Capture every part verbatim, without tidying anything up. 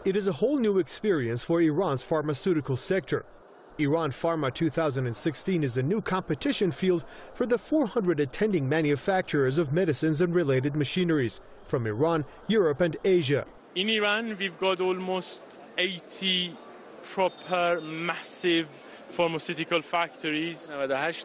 It is a whole new experience for Iran's pharmaceutical sector. Iran Pharma two thousand sixteen is a new competition field for the four hundred attending manufacturers of medicines and related machineries from Iran, Europe and Asia. In Iran, we've got almost eighty proper, massive pharmaceutical factories.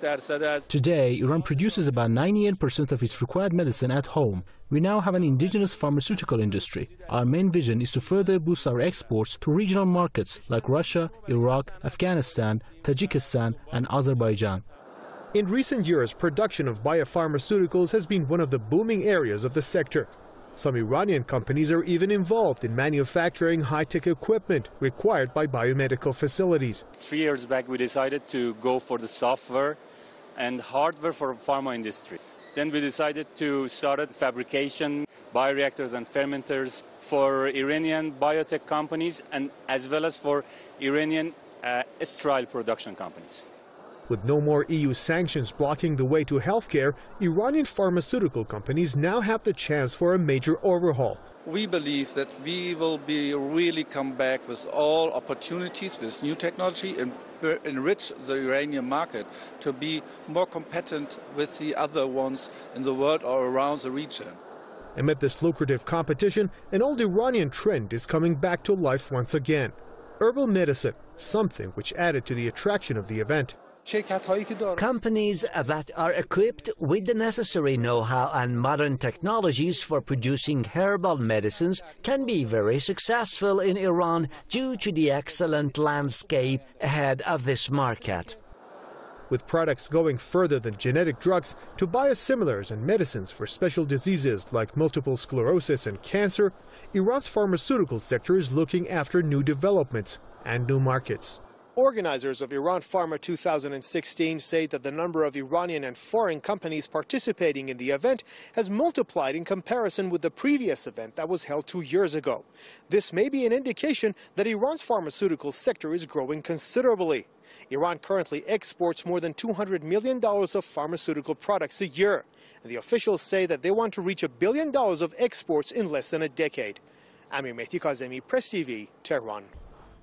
Today, Iran produces about ninety-eight percent of its required medicine at home. We now have an indigenous pharmaceutical industry. Our main vision is to further boost our exports to regional markets like Russia, Iraq, Afghanistan, Tajikistan, and Azerbaijan. In recent years, production of biopharmaceuticals has been one of the booming areas of the sector. Some Iranian companies are even involved in manufacturing high-tech equipment required by biomedical facilities. Three years back, we decided to go for the software and hardware for the pharma industry. Then we decided to start fabrication, bioreactors and fermenters for Iranian biotech companies and as well as for Iranian uh, sterile production companies. With no more E U sanctions blocking the way to healthcare, Iranian pharmaceutical companies now have the chance for a major overhaul. We believe that we will be really come back with all opportunities with new technology and enrich the Iranian market to be more competent with the other ones in the world or around the region. Amid this lucrative competition, an old Iranian trend is coming back to life once again. Herbal medicine, something which added to the attraction of the event. Companies that are equipped with the necessary know-how and modern technologies for producing herbal medicines can be very successful in Iran due to the excellent landscape ahead of this market. With products going further than genetic drugs to biosimilars and medicines for special diseases like multiple sclerosis and cancer, Iran's pharmaceutical sector is looking after new developments and new markets. Organizers of Iran Pharma two thousand sixteen say that the number of Iranian and foreign companies participating in the event has multiplied in comparison with the previous event that was held two years ago. This may be an indication that Iran's pharmaceutical sector is growing considerably. Iran currently exports more than two hundred million dollars of pharmaceutical products a year, and the officials say that they want to reach a billion dollars of exports in less than a decade. Amir Mehdi Kazemi, Press T V, Tehran.